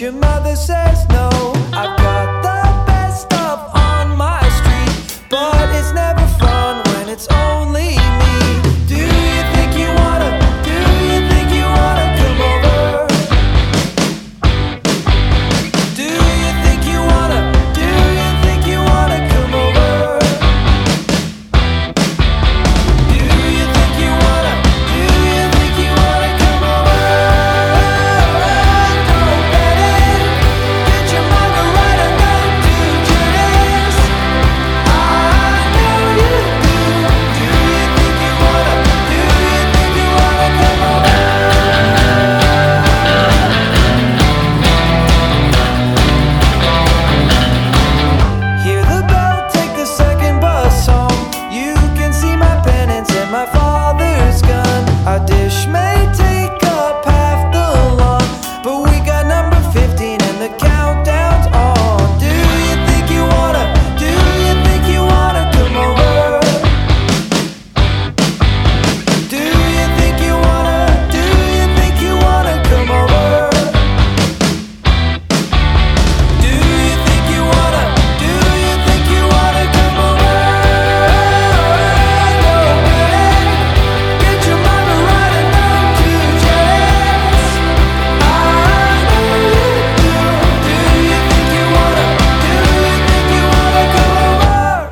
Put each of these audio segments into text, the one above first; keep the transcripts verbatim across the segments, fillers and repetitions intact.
your mother says no. I've got the best stuff on my street, but it's never fun when it's only me. Do you think you wanna, do you think you wanna come over? Do you think you wanna, do you think you wanna come over? Do you think you wanna, do you think you wanna come over? Go Betty, get your margarita, go to Janice. I know you do. Do you think you wanna, do you think you wanna come over? Hear the bell, take the second bus home. You can see my pennants and my father's gun. Our dish may take up half the lawn, but we got number fifteen and the countdown's on. Do you think you wanna, do you think you wanna come over? Do you think you wanna, do you think you wanna come over? Do you think you wanna, do you think you wanna come over? Go Betty, get your margarita, go to Janice. I know you do. Do you think you wanna, do you think you wanna come over?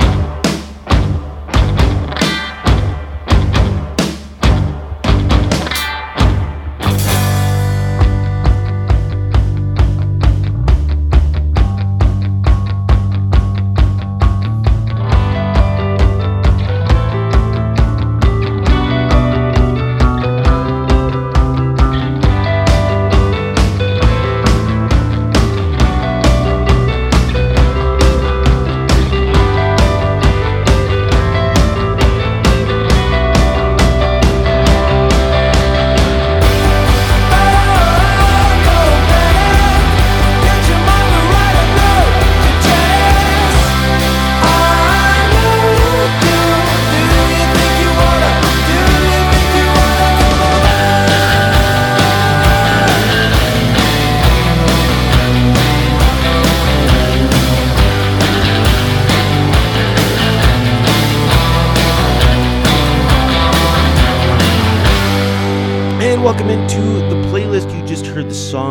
And welcome into the playlist. You just heard the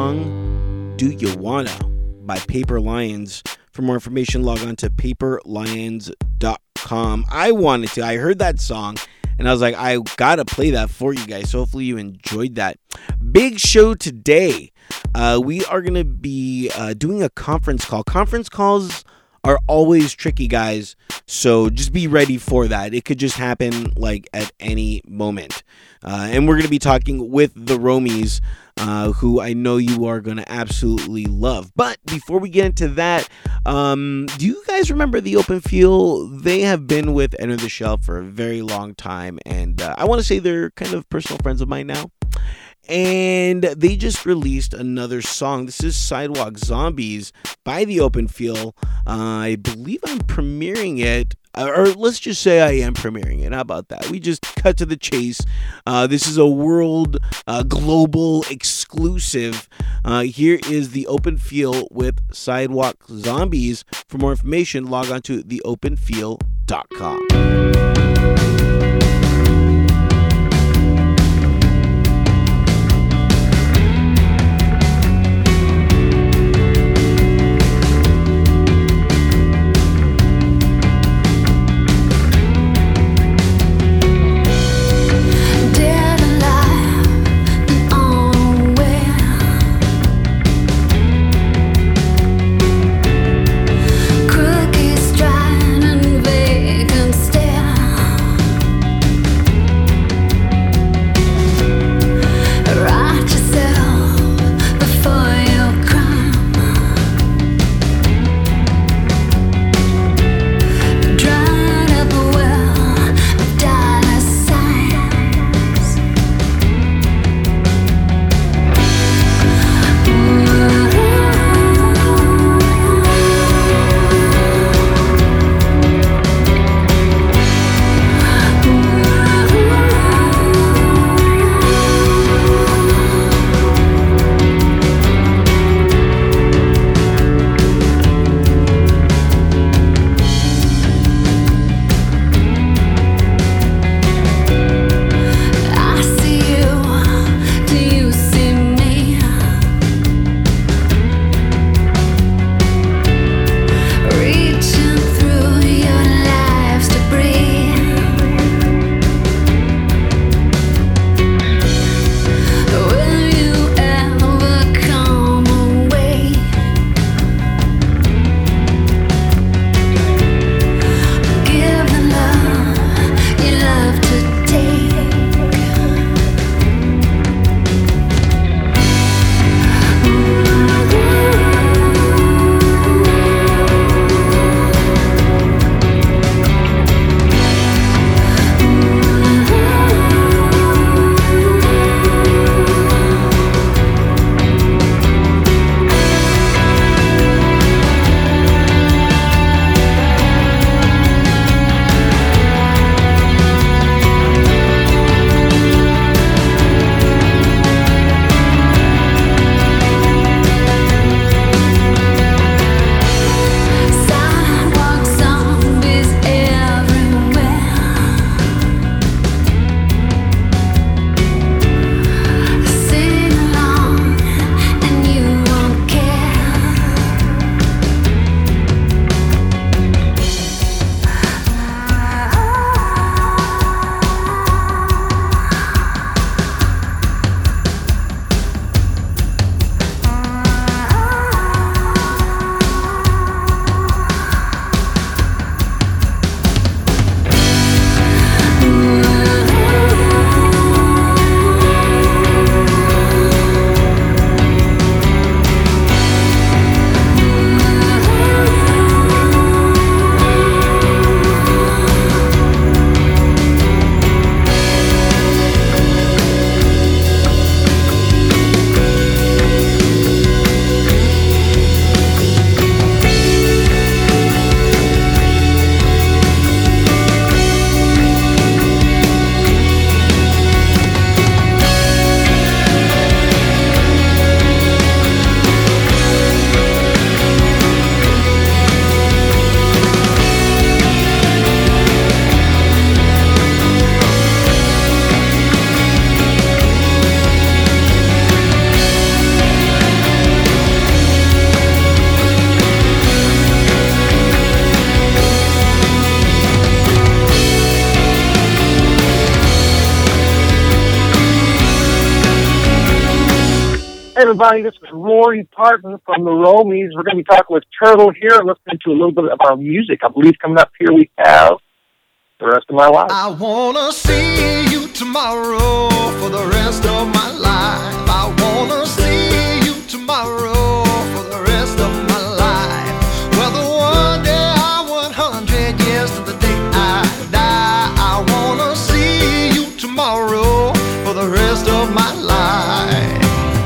song Do You Wanna by Paper Lions. For more information, log on to paper lions dot com. I wanted to. I heard that song and I was like, I gotta play that for you guys. So hopefully you enjoyed that. Big show today. Uh, we are going to be uh, doing a conference call. Conference calls are always tricky, guys. So just be ready for that. It could just happen like at any moment. Uh, and we're going to be talking with the Romies, uh, who I know you are going to absolutely love. But before we get into that, um, do you guys remember the Open Feel? They have been with Enter the Shelf for a very long time. And uh, I want to say they're kind of personal friends of mine now. And they just released another song. This is Sidewalk Zombies by the Open Feel. Uh, I believe I'm premiering it. Or let's just say I am premiering it. How about that? We just cut to the chase. Uh, this is a world, uh, global exclusive. Uh, here is the Open Feel with Sidewalk Zombies. For more information, log on to the open feel dot com. Crooked stride and vacant stare. everybody, this is Rory Parton from the Romies. We're going to be talking with Turtle here and listening to a little bit of our music. I believe coming up here we have The Rest of My Life. I want to see you tomorrow for the rest of my life. I want to see you tomorrow for the rest of my life. Whether one day or one hundred years to the day I die, I want to see you tomorrow for the rest of my life.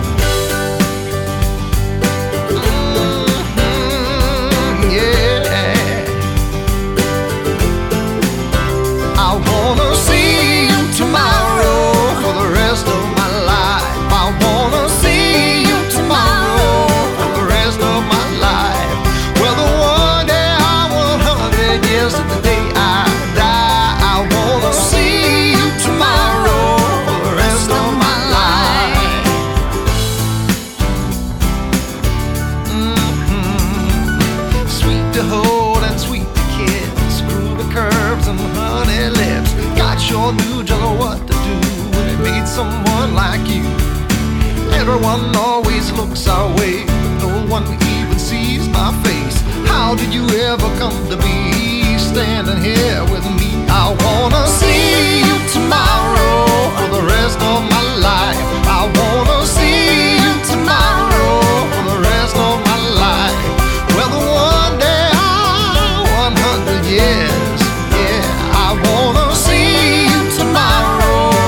Someone like you. Everyone always looks our way, but no one even sees my face. How did you ever come to be standing here with me? I wanna see you tomorrow for the rest of my life. I wanna see you tomorrow for the rest of my life. Whether one day or one hundred years, yeah, I wanna see you tomorrow.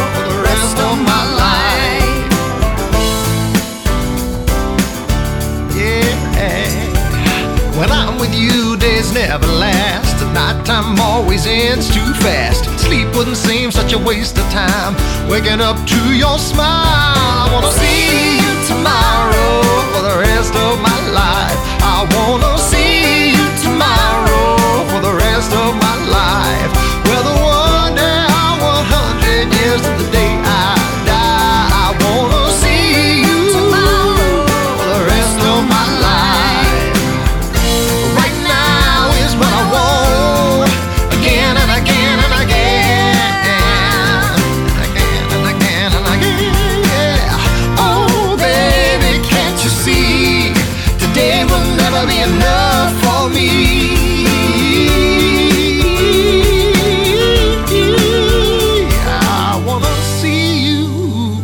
Never last, and nighttime always ends too fast. Sleep wouldn't seem such a waste of time. Waking up to your smile, I wanna see you tomorrow for the rest of my life. I wanna see you tomorrow for the rest of my life. Whether one day or one hundred years to the day I die, I wanna see you tomorrow for the rest of my life. Enough for me. I wanna see you.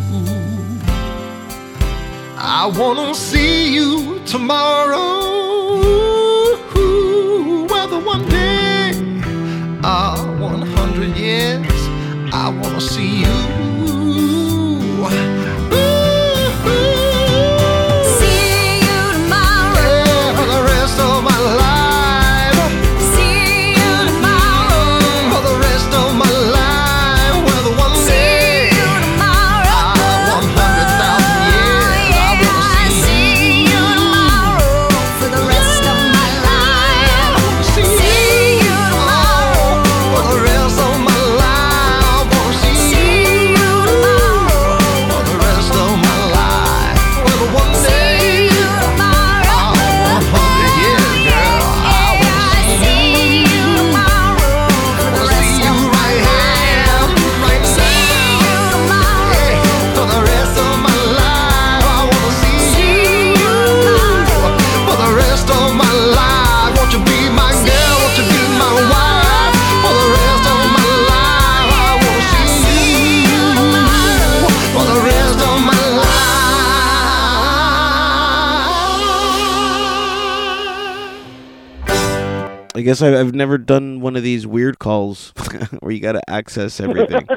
I wanna see you tomorrow. Whether one day or one hundred years, I wanna see you. I guess I've, I've never done one of these weird calls where you got to access everything.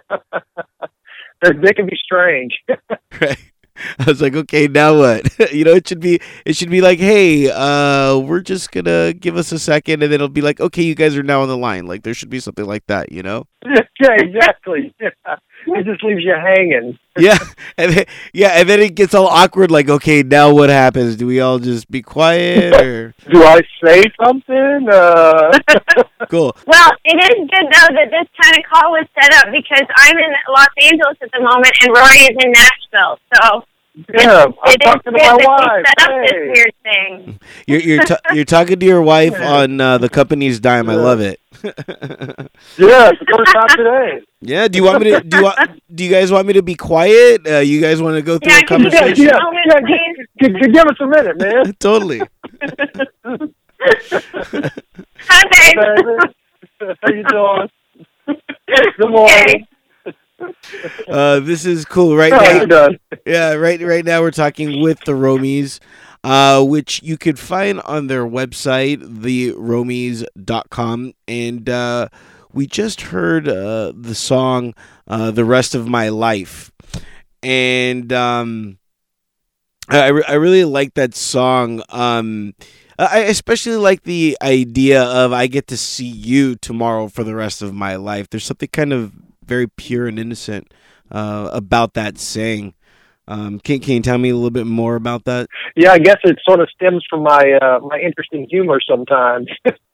They can be strange. Right. I was like, okay, now what? You know, it should be it should be like, hey, uh, we're just gonna give us a second, and then it'll be like, okay, you guys are now on the line. Like, there should be something like that, you know? Yeah, exactly. Yeah. It just leaves you hanging. Yeah, and then, yeah, and then it gets all awkward. Like, okay, now what happens? Do we all just be quiet, or do I say something? Uh... Cool. Well, it is good though that this kind of call was set up because I'm in Los Angeles at the moment and Rory is in Nashville. So yeah, it, I'm it talking is to my good wife. that we set up hey. this weird thing. You're you're t- you're talking to your wife on uh, the company's dime. I love it. Yeah, it's the first time today. Yeah. Do you want me to do? You, want- do you guys want me to be quiet? Uh, you guys want to go through Yeah, a can you Yeah, conversation? yeah, Moment, yeah. please. G- g- give us a minute, man. Totally. Hi, babe. Baby. How you doing? Good morning. Uh, this is cool. Right Oh, now, you're done. yeah. Right. Right now, we're talking with the Romies, uh, which you could find on their website, the romies dot com, and uh, we just heard uh, the song uh, "The Rest of My Life," and um, I re- I really like that song. Um, I especially like the idea of I get to see you tomorrow for the rest of my life. There's something kind of very pure and innocent uh, about that saying. Um, can can you tell me a little bit more about that? Yeah, I guess it sort of stems from my uh, my interesting humor sometimes.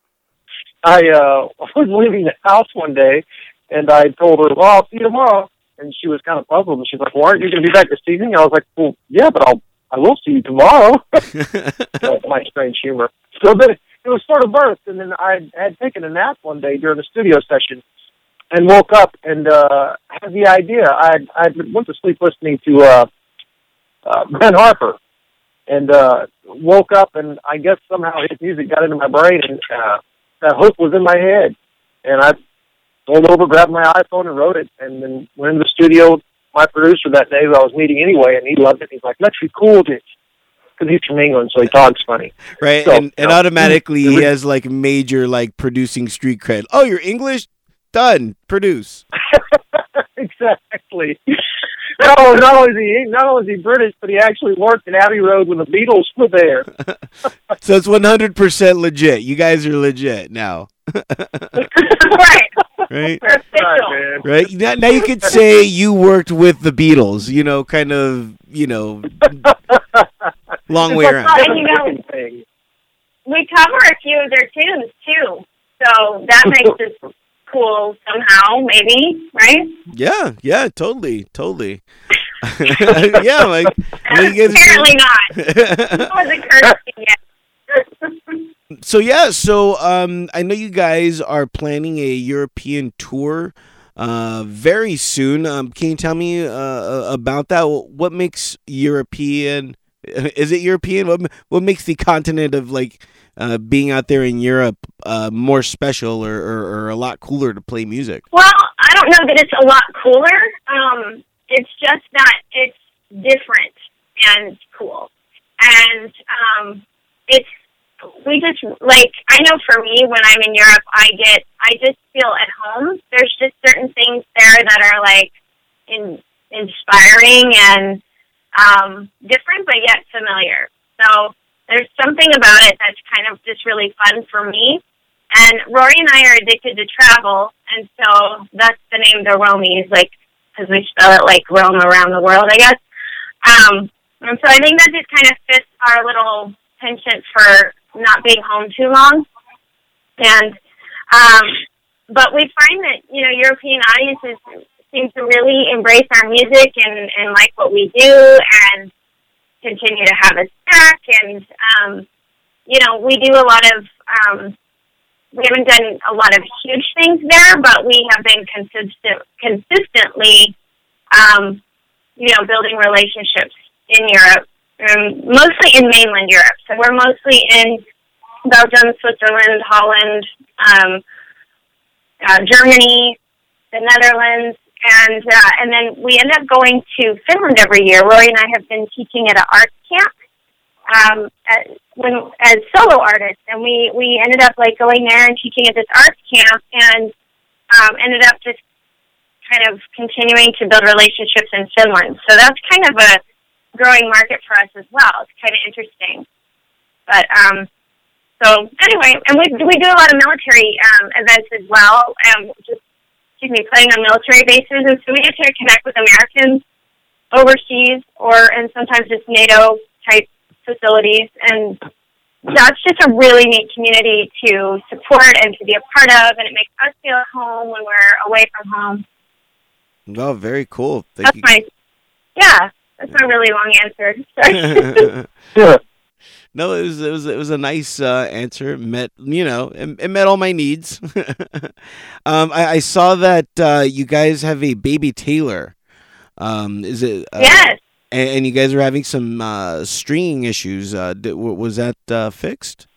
I uh, was leaving the house one day, and I told her, well, I'll see you tomorrow. And she was kind of puzzled, and she's like, well, aren't you going to be back this evening? I was like, well, yeah, but I'll, I will see you tomorrow. That's my strange humor. So then it was sort of birthed, and then I had taken a nap one day during a studio session and woke up and uh, had the idea. I I went to sleep listening to uh, uh, Ben Harper, and uh, woke up, and I guess somehow his music got into my brain, and uh, that hook was in my head. And I rolled over, grabbed my iPhone, and wrote it, and then went into the studio. My producer that day who I was meeting anyway, and he loved it. He's like, let's record it. Because he's from England, so he talks funny. Right, So, and, you and know, automatically it he was- has like major like producing street cred. Oh, you're English? Done. Produce. Exactly. No, not only is he not only is he British, but he actually worked at Abbey Road when the Beatles were there. So it's one hundred percent legit. You guys are legit now. Right. Right? We're official. Right, man. Right? Now, now you could say you worked with the Beatles, you know, kind of, you know, long way It's like around. Well, the and you know- American thing. We cover a few of their tunes, too. So that makes us cool somehow, maybe, right? Yeah, yeah, totally, totally. Yeah, like, well, you guys Apparently not. are- It wasn't courtesy yet. So yeah, so um, I know you guys are planning a European tour uh, very soon. Um, can you tell me uh, about that? What makes European? Is it European? What what makes the continent of like uh, being out there in Europe uh, more special or, or, or a lot cooler to play music? Well, I don't know that it's a lot cooler. Um, it's just that it's different and cool. And um, it's, we just, like, I know for me, when I'm in Europe, I get, I just feel at home. There's just certain things there that are, like, in, inspiring and um, different, but yet familiar. So there's something about it that's kind of just really fun for me. And Rory and I are addicted to travel, and so that's the name the Romies, like, because we spell it like roam around the world, I guess. Um, and so I think that just kind of fits our little penchant for not being home too long. And, um, but we find that, you know, European audiences seem to really embrace our music and, and like what we do and continue to have us back. And, um, you know, we do a lot of, um, we haven't done a lot of huge things there, but we have been consistent, consistently, um, you know, building relationships in Europe, um, mostly in mainland Europe. So we're mostly in Belgium, Switzerland, Holland, um, uh, Germany, the Netherlands, and uh, and then we end up going to Finland every year. Rory and I have been teaching at an art camp. Um, as, when, as solo artists, and we, we ended up like going there and teaching at this arts camp, and um, ended up just kind of continuing to build relationships in Finland. So that's kind of a growing market for us as well. It's kind of interesting. But um, so anyway, and we we do a lot of military um, events as well. Um, just excuse me, playing on military bases, and so we get to connect with Americans overseas, or and sometimes just NATO type facilities, and that's just a really neat community to support and to be a part of, and it makes us feel at home when we're away from home. Oh, very cool. Thank That's you. my, yeah, that's my really long answer. Sorry. Yeah. No, it was it was it was a nice uh, answer. It met you know it, it met all my needs. um, I, I saw that uh, you guys have a baby Taylor. Um, is it? Uh, Yes. And, and you guys are having some uh, stringing issues. Uh, did, was that uh, fixed?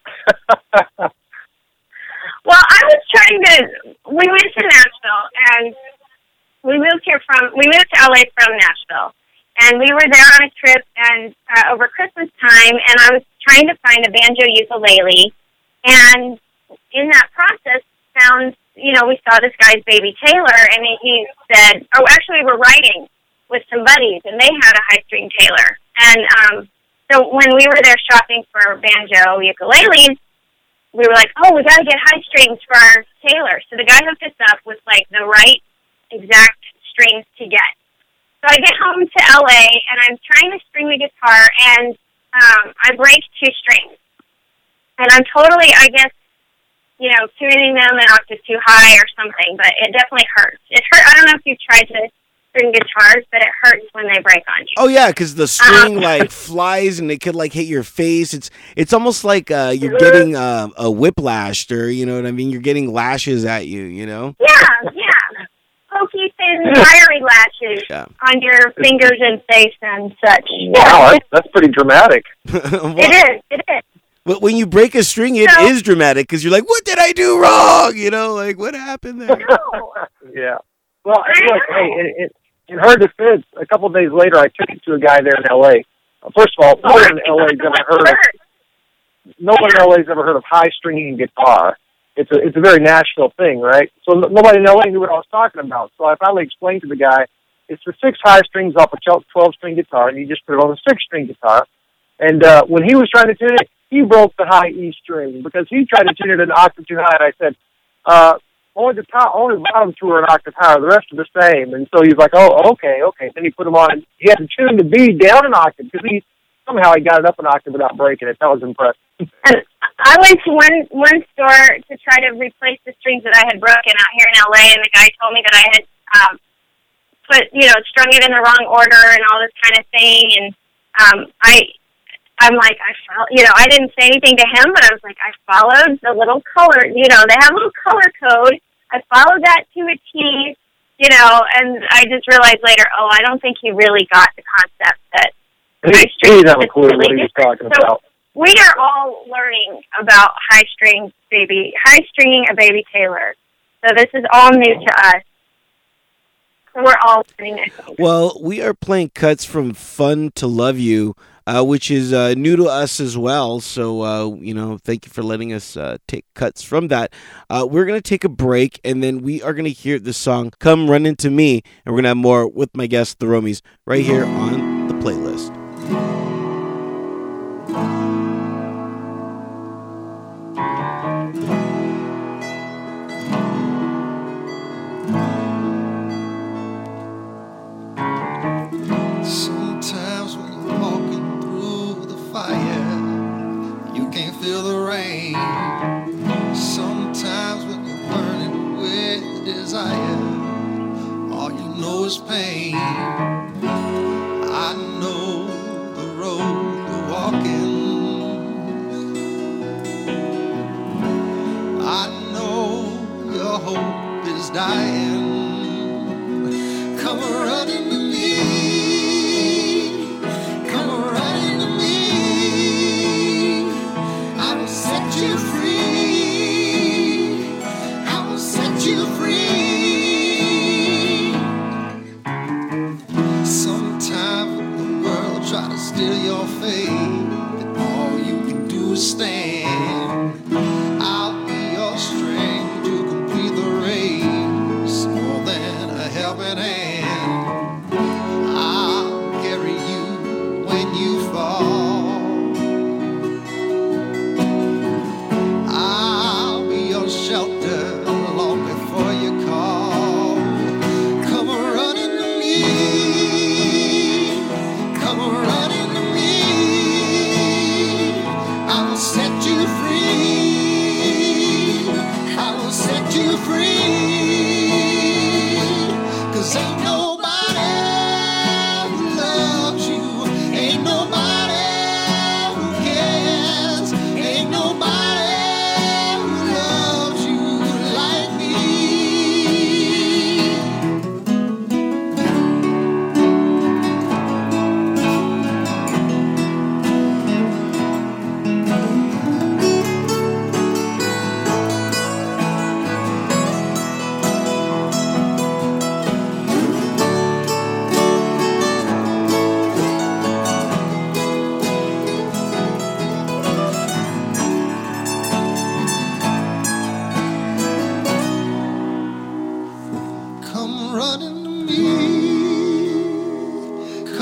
Well, I was trying to. We went to Nashville, and we moved here from. We moved to L A from Nashville, and we were there on a trip, and uh, over Christmas time, and I was trying to find a banjo ukulele, and in that process, found. You know, we saw this guy's baby Taylor, and he, he said, "Oh, actually, we're writing with some buddies, and they had a high string Taylor." And um, so when we were there shopping for banjo ukuleles, we were like, "Oh, we got to get high strings for our Taylor." So the guy hooked us up with like the right exact strings to get. So I get home to L A and I'm trying to string the guitar, and um, I break two strings, and I'm totally, I guess, you know, tuning them an octave too high or something. But it definitely hurts. It hurt. I don't know if you've tried to string guitars, but it hurts when they break on you. Oh yeah, because the string Um, like flies and it could like hit your face. It's it's almost like uh, you're getting uh, a whiplash, or you know what I mean. You're getting lashes at you. You know. Yeah, yeah. Pokey, thin, fiery lashes Yeah. on your fingers and face and such. Wow, that's, that's pretty dramatic. Well, It is. It is. But when you break a string, it So- is dramatic because you're like, "What did I do wrong?" You know, like what happened there? No. Yeah. Well, look, hey, in, in, in her defense, a couple of days later, I took it to a guy there in L A. First of all, no one in L A's ever heard of no one in L A's ever heard of high stringing guitar. It's a it's a very Nashville thing, right? So n- nobody in L A knew what I was talking about. So I finally explained to the guy, it's for six high strings off a twelve string guitar, and you just put it on a six string guitar. And uh, when he was trying to tune it, he broke the high E string because he tried to tune it an octave too high. And I said, uh, only the top, only the bottom two are an octave higher. The rest are the same. And so he's like, oh, okay, okay. Then he put them on. He had to tune the B down an octave because he somehow he got it up an octave without breaking it. That was impressive. And I went to one one store to try to replace the strings that I had broken out here in L A, and the guy told me that I had um, put, you know, strung it in the wrong order and all this kind of thing. And um, I, I'm like, I felt, you know, I didn't say anything to him, but I was like, I followed the little color, you know, they have a little color code. I followed that to a T, you know, and I just realized later, oh, I don't think he really got the concept that He, high he strings didn't have a is clue really what he was different. talking So about. we are all learning about high string baby, high stringing a baby Taylor. So this is all new to us. So we're all learning it. Well, we are playing cuts from "Fun to Love You," uh, which is uh, new to us as well. So, uh, you know, thank you for letting us uh, take cuts from that. Uh, we're going to take a break, and then we are going to hear the song "Come Run Into Me," and we're going to have more with my guest, the Romies, right here on the playlist. Sometimes when you're walking through the fire, you can't feel the rain. Sometimes when you're burning with desire, all you know is pain. I know the road you're walking. I know your hope is dying. Come running to me. Come running to me. I will set you free. I will set you free.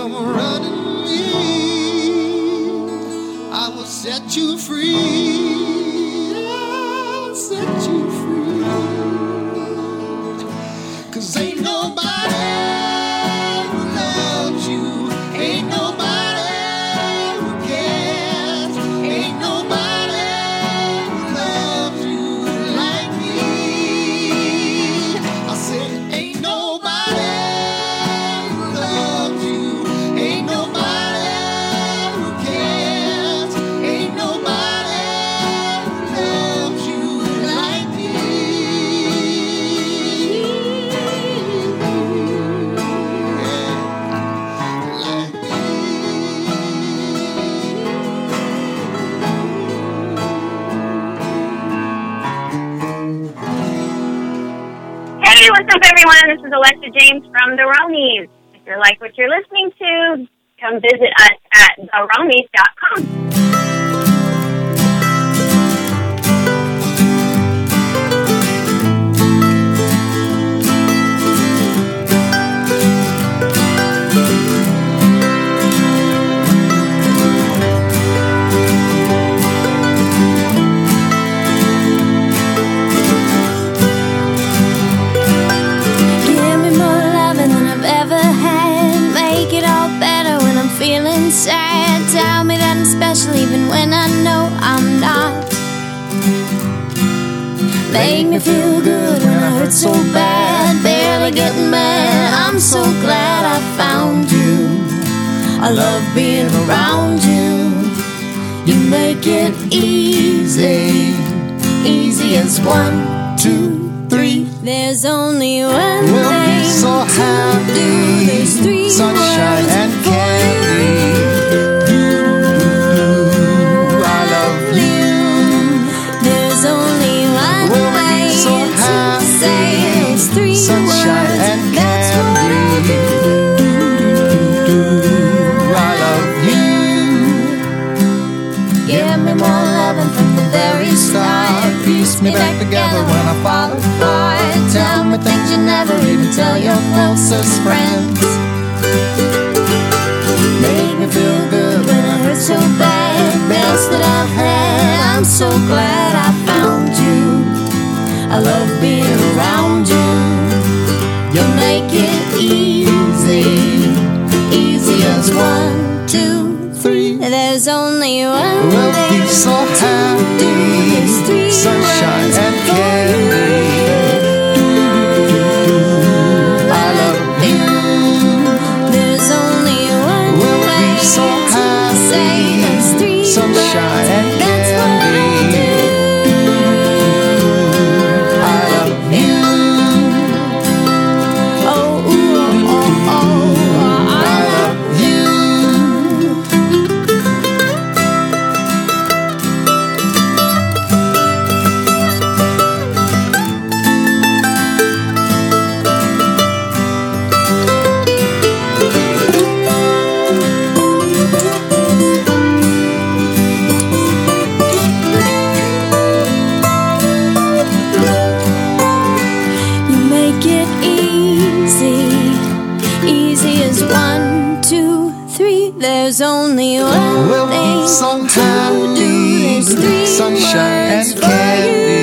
come running in, I will set you free. I'll set you free. 'Cause ain't nobody who loves you, ain't nobody who cares, ain't nobody who loves you like me. I said, ain't nobody who loves you, ain't nobody who cares, ain't nobody who loves you like me. Hey, what's up, everyone? This is Alexa James from The Romies. If you like what you're listening to, come visit us at the romies dot com. Give me more loving than I've ever had. Make it all better when I'm feeling sad. Tell me that I'm special even when I know I'm not. Make me feel good when I hurt so bad. Barely getting mad. I'm so glad I found you. I love being around you. You make it easy, easy as one, two, three. There's only one We'll thing be so to happy, do. There's three sunshine words and for candy. you. I love you. There's only one We'll be way so to happy, say those three sunshine words. and That's what I candy. I love you. Give me more loving from the very start. Piece me back together when I fall apart. Tell me things you never even tell your closest friends. Make me feel good when I hurt so bad. Best that I've had. I'm so glad I found you. I love being around you. You make it easy, easy as one, two, three. There's only one We'll thing be so to do. There's happy, three sunshine words and for candy. I love you. There's only one We'll way be so to say those happy, three sunshine words. and That's what I candy. I love you. do. Oh, ooh, oh, oh, oh, I I love you. You make it easy, easy as one, two, three. There's only one We'll thing be so to do. happy, There's three sunshine words and for candy.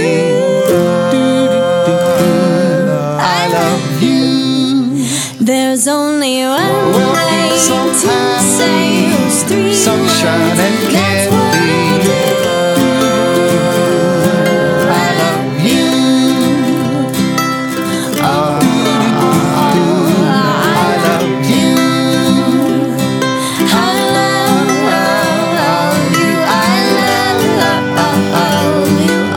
I love you. There's only one We'll be way so to happy, say those three sunshine words. and That's what I candy. do. I love you. Oh, I love you. I love you. I love you.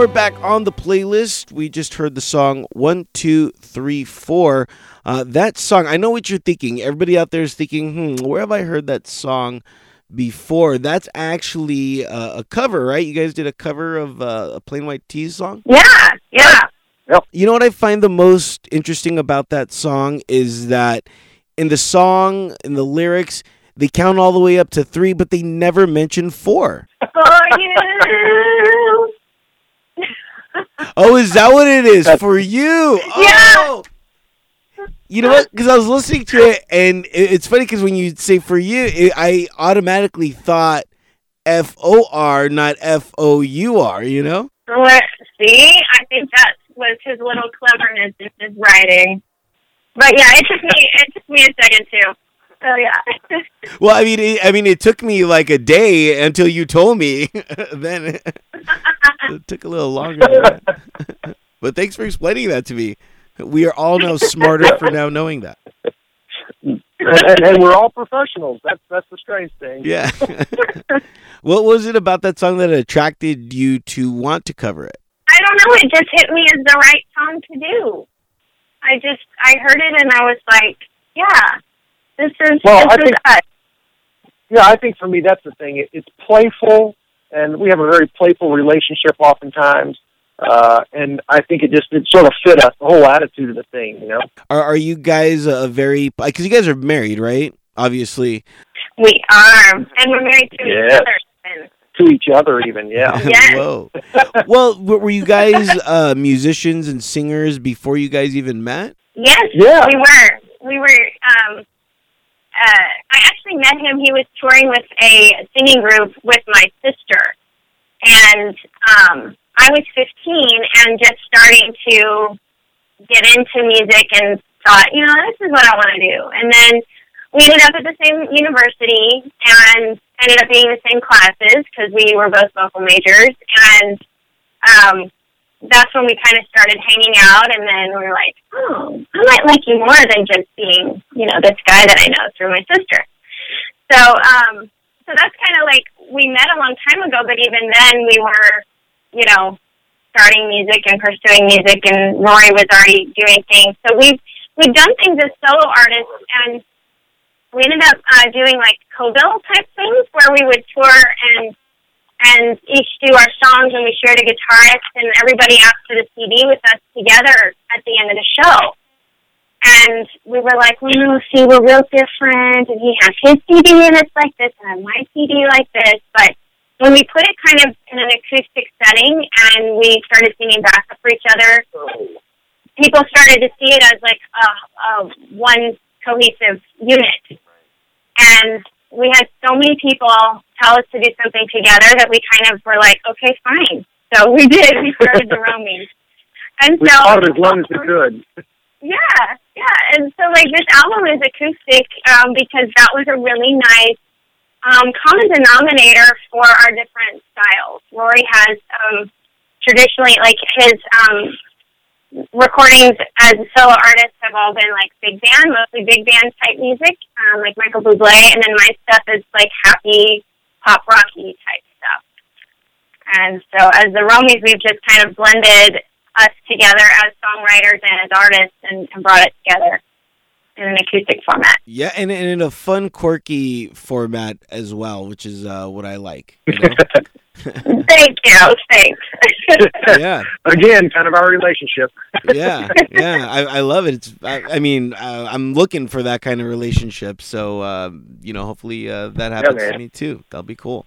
we're back on the playlist. We just heard the song one, two, three, four. Uh, that song, I know what you're thinking. Everybody out there is thinking, hmm, where have I heard that song before? That's actually uh, a cover, right? You guys did a cover of uh, a Plain White T's song? Yeah, yeah. You know what I find the most interesting about that song is that in the song, in the lyrics, they count all the way up to three, but they never mention four. For you. Oh, is that what it is? For you? Yeah. Oh. You know what? Because I was listening to it, and it- it's funny because when you say for you, it, I automatically thought F O R, not F O U R, you know? What? See, I think that was his little cleverness in his writing. But yeah, it took me it took me a second too. So yeah. Well, I mean, it, I mean, it took me like a day until you told me. Then it, it took a little longer. Than that. But thanks for explaining that to me. We are all now smarter for now knowing that. and, and, and we're all professionals. That's that's the strange thing. Yeah. What was it about that song that attracted you to want to cover it? I don't know, it just hit me as the right song to do. I just I heard it and I was like, yeah, this is Well, this I is think- us. Yeah, I think for me that's the thing. It, it's playful, and we have a very playful relationship oftentimes. Uh, and I think it just it sort of fit us, the whole attitude of the thing, you know. Are are you guys a very, because you guys are married, right? Obviously. We are. And we're married to Yes. each other. And To each other, even, yeah. Yes. Whoa. Well, w- were you guys uh, musicians and singers before you guys even met? yes, Yeah. we were. We were um uh I actually met him. He was touring with a singing group with my sister. And um I was fifteen and just starting to get into music and thought, you know, this is what I want to do. And then we ended up at the same university and ended up being in the same classes because we were both vocal majors. And um, that's when we kind of started hanging out. And then we were like, oh, I might like you more than just being, you know, this guy that I know through my sister. So, um, so that's kind of like, we met a long time ago, but even then we were, you know, starting music and pursuing music, and Rory was already doing things. So we've we've done things as solo artists, and we ended up uh, doing like co-bill type things where we would tour and and each do our songs, and we shared a guitarist, and everybody asked for the C D with us together at the end of the show. And we were like, well, no, see, we're real different, and he has his C D and it's like this, and I have my C D like this, but when we put it kind of in an acoustic setting and we started singing backup for each other, people started to see it as like a, a one cohesive unit. And we had so many people tell us to do something together that we kind of were like, okay, fine. So we did. We started the Romies. And We so, fought as long as we could. yeah, yeah. And so like this album is acoustic um, because that was a really nice Um, common denominator for our different styles. Rory has um, traditionally, like his um, recordings as a solo artist have all been like big band, mostly big band type music, um, like Michael Bublé, and then my stuff is like happy, pop rocky type stuff. And so as the Romies, we've just kind of blended us together as songwriters and as artists and, and brought it together in an acoustic format. Yeah, and, and in a fun, quirky format as well, which is uh, what I like. You know? Thank you. Thanks. Yeah. Again, kind of our relationship. Yeah, yeah, I, I love it. It's, I, I mean, uh, I'm looking for that kind of relationship. So, uh, you know, hopefully uh, that happens man. to me too. That'll be cool.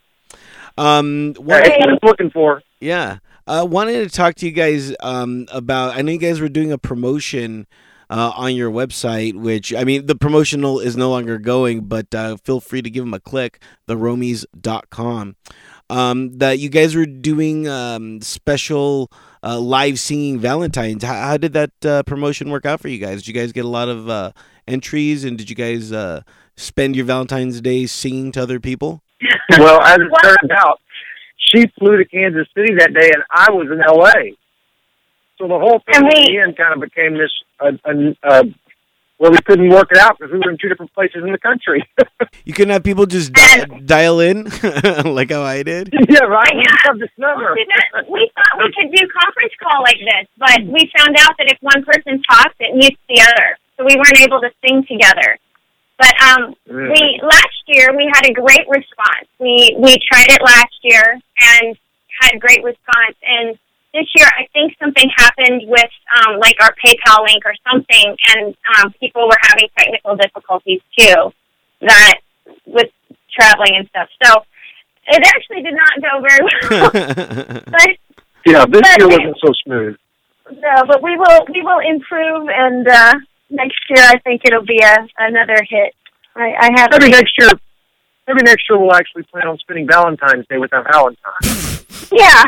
Um, That's one, what I was looking for. yeah, uh, wanted to talk to you guys um, about. I know you guys were doing a promotion uh, on your website, which I mean, the promotional is no longer going, but uh, feel free to give them a click. the romies dot com. Um, that you guys were doing um, special uh, live singing Valentines. How, how did that uh, promotion work out for you guys? Did you guys get a lot of uh, entries, and did you guys uh, spend your Valentine's Day singing to other people? Well, as it What? turned out, she flew to Kansas City that day, and I was in L A. So the whole thing And at we- the end kind of became this a, a, a well, we couldn't work it out because we were in two different places in the country. You couldn't have people just di- dial in like how I did. Yeah, right. We have this number. We thought we could do conference call like this, but we found out that if one person talks, it mutes the other, so we weren't able to sing together. But um, Mm. we last year we had a great response. We we tried it last year and had a great response. And this year, I think something happened with um, like our PayPal link or something, and um, people were having technical difficulties too, that with traveling and stuff. So it actually did not go very well. but Yeah, this but, year wasn't so smooth. No, but we will we will improve, and uh, next year I think it'll be a another hit. I, I have Maybe next year, maybe next year we'll actually plan on spending Valentine's Day with our Valentine. yeah.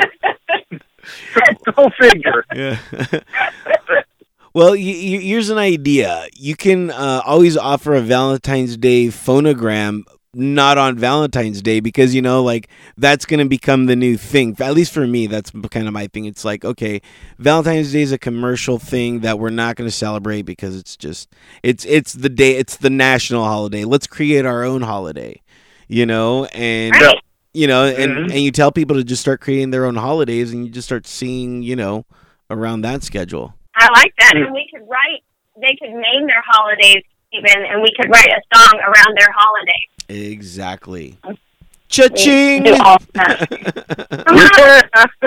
Go figure. Yeah. Well, y- y- here's an idea. You can uh, always offer a Valentine's Day phonogram, not on Valentine's Day, because, you know, like, that's going to become the new thing. At least for me, that's kind of my thing. It's like, okay, Valentine's Day is a commercial thing that we're not going to celebrate because it's just, it's it's the day, it's the national holiday. Let's create our own holiday, you know, and... Right. You know, and, Mhm. and you tell people to just start creating their own holidays, and you just start seeing, you know, around that schedule. I like that. And we could write, they could name their holidays even, and we could write a song around their holiday. Exactly. Cha-ching! Do all that.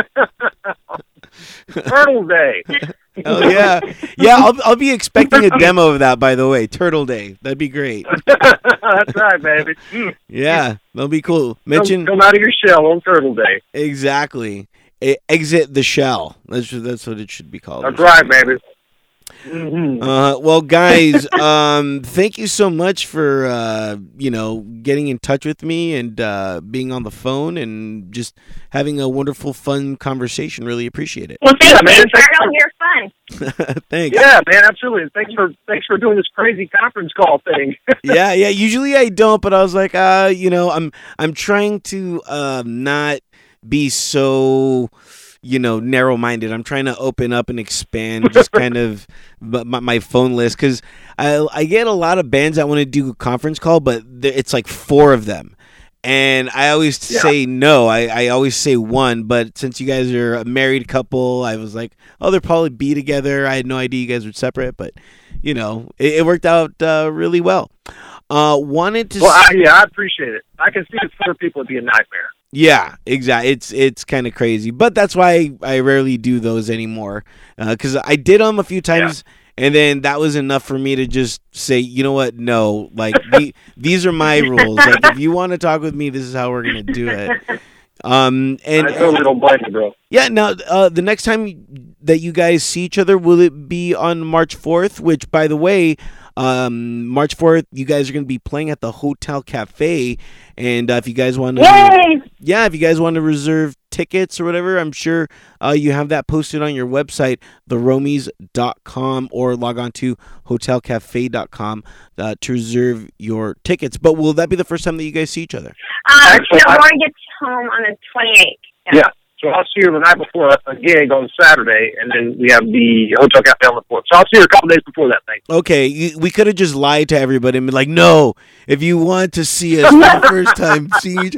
Turtle Day. Oh, yeah. Yeah, I'll, I'll be expecting a demo of that, by the way. Turtle Day. That'd be great. That's right, baby. Mm. Yeah, that'll be cool. Mention... Come, come out of your shell on Turtle Day. Exactly. E- exit the shell. That's, that's what it should be called. That's right, baby. Mm-hmm. Uh, well, guys, um, thank you so much for, uh, you know, getting in touch with me and uh, being on the phone and just having a wonderful, fun conversation. Really appreciate it. Well, thank Yeah, you, man. Turtle. You're fun. Thanks. Yeah, man, absolutely. Thanks for thanks for doing this crazy conference call thing. yeah, yeah. Usually I don't, but I was like, uh, you know, I'm I'm trying to um, not be so, you know, narrow-minded. I'm trying to open up and expand just kind of my, my phone list, because I I get a lot of bands that want to do a conference call, but there- it's like four of them. And I always Yeah. say no. I, I always say one, but since you guys are a married couple, I was like, oh, they'll probably be together. I had no idea you guys were separate, but, you know, it, it worked out uh, really well. Uh, wanted to... Well, s- I, yeah, I appreciate it. I can see it for people would be a nightmare. Yeah, exactly. It's it's kind of crazy, but that's why I rarely do those anymore. Because I did them a few times, and then that was enough for me to just say, you know what? No, like the, these are my rules. Like, if you want to talk with me, this is how we're gonna do it. Um, and I totally don't blame you, bro. yeah, now uh, the next time that you guys see each other, will it be on March fourth? Which, by the way, um, March fourth, you guys are going to be playing at the Hotel Cafe, and uh, if you guys want to, Yay! yeah, if you guys want to reserve tickets or whatever, I'm sure uh, you have that posted on your website, the romies dot com, or log on to hotel cafe dot com uh, to reserve your tickets. But will that be the first time that you guys see each other? Um, Actually, no, I- Lauren gets home on the twenty-eighth. Yeah. So I'll see her the night before a gig on Saturday, and then we have the Hotel Cafe on the fourth. So I'll see her a couple days before that thing. Okay, you, we could have just lied to everybody and been like, no, if you want to see us for the first time, see each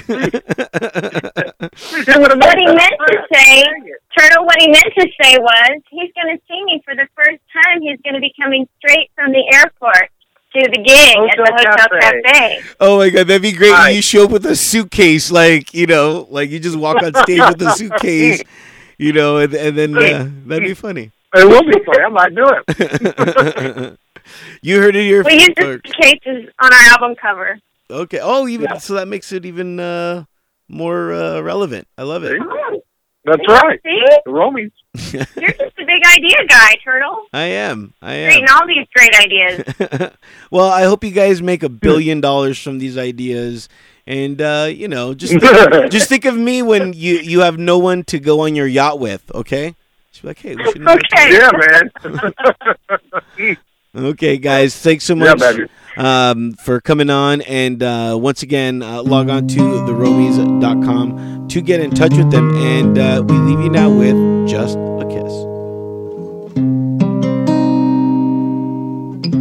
What he meant to say, Turtle, what he meant to say was, he's going to see me for the first time. He's going to be coming straight from the airport to the gig at the Hotel Hotel Cafe. Cafe. Oh my god, that'd be great. Right. You show up with a suitcase, like, you know, like you just walk on stage with a suitcase, you know, and, and then uh, that'd be funny. It will be funny. I might do it. You heard it here We use first. the cases on our album cover. Okay. Oh, even Yeah. so that makes it even uh, more uh, relevant. I love it. See? That's right. See? The Romies. You're just a big idea guy, Turtle. I am. I am. Creating all these great ideas. Well, I hope you guys make a billion dollars from these ideas, and uh, you know, just think, just think of me when you you have no one to go on your yacht with. Okay, just be like, hey, we should. invite Okay. Yeah, man. Okay, guys, thanks so Yeah, much baby. um, for coming on. And uh, once again, uh, log on to the romies dot com to get in touch with them. And uh, we leave you now with Just a Kiss.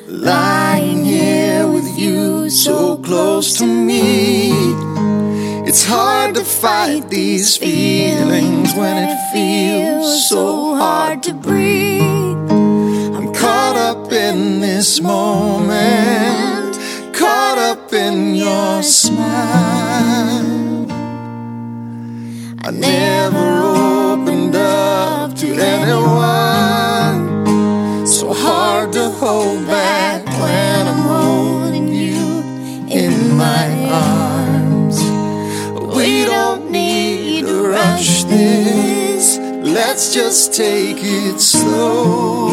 lying here with you so close to me. It's hard to fight these feelings when it feels so hard to breathe. I'm caught up in this moment, caught up in your smile. I never opened up to anyone, so hard to hold back when I'm holding you in my arms. We don't need to rush this, let's just take it slow.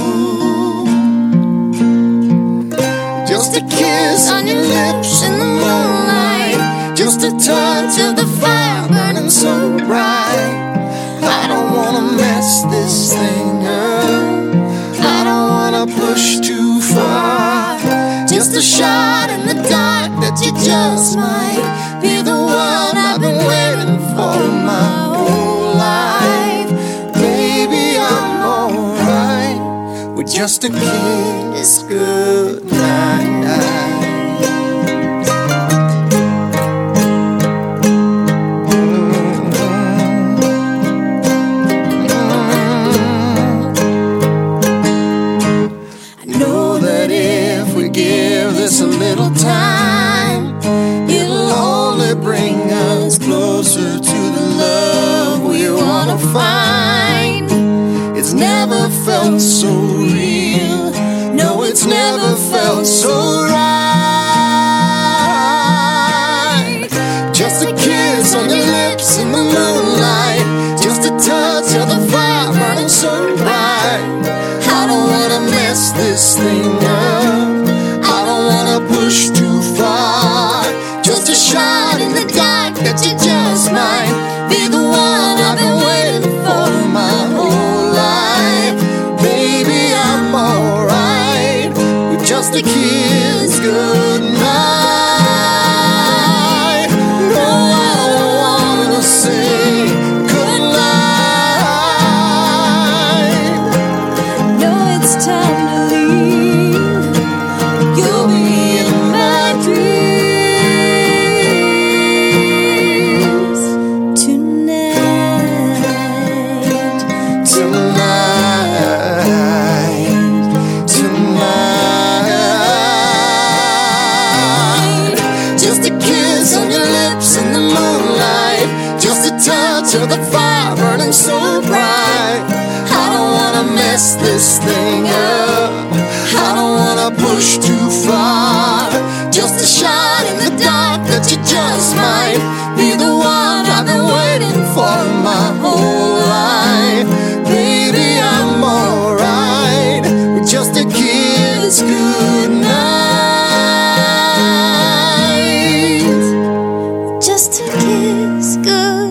Just a kiss on your lips in the moonlight, just a touch of the fire burning so bright. I don't wanna mess this thing up, I don't wanna push too far. Just a shot in the dark that you just might be the one I've been waiting for my whole life. Baby, I'm alright with just a kiss goodnight. A little time, it'll only bring us closer to the love we wanna find. It's never felt so real, no, it's never felt so right. Just a kiss on your lips in the moonlight, just a touch of the fire burning so bright. I don't wanna mess this thing up, push too far. Just a shot in the dark that you just might be the one I've been waiting for my whole life. Baby, I'm alright with just a kiss goodnight. No, I don't wanna say goodnight. No, it's time to leave. You'll be to the fire burning so bright. I don't wanna mess this thing up, I don't wanna push too far. Just a shot in the dark that you just might be the one I've been waiting for my whole life. Baby, I'm alright with just a kiss goodnight. Just a kiss goodnight.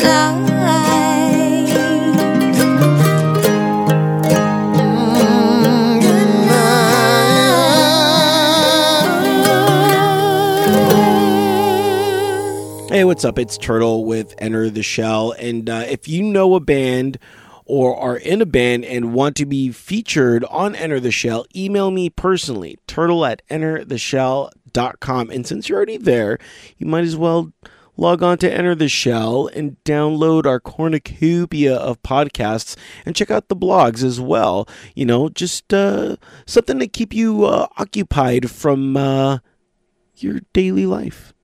Hey, what's up? It's Turtle with Enter the Shell. And uh, if you know a band or are in a band and want to be featured on Enter the Shell, email me personally, turtle at enter the shell dot com. And since you're already there, you might as well log on to Enter the Shell and download our cornucopia of podcasts and check out the blogs as well. You know, just uh, something to keep you uh, occupied from uh, your daily life.